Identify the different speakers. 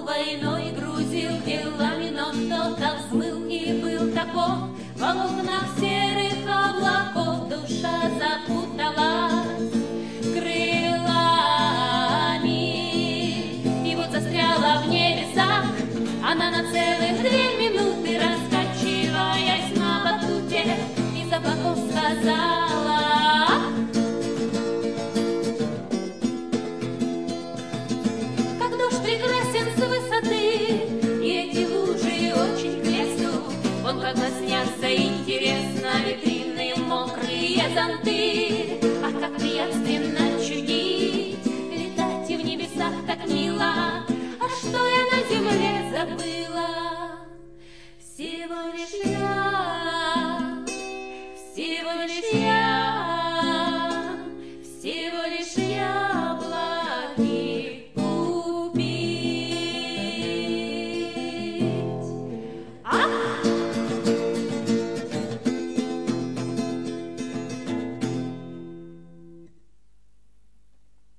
Speaker 1: войной грузил делами, но кто-то взмыл и был таков. В волокнах серых облаков душа запуталась крылами. И вот застряла в небесах она на целых 2 минуты, раскачиваясь на батуте, из облаков сказала: как дождь прекрасен с высоты, и эти лужи очень к лесу. Вон как лоснятся интересно витрины мокрые зонты. Ах, как приятственно чудить, летать и в небесах так мило. А что я на земле забыла? Всего лишь я.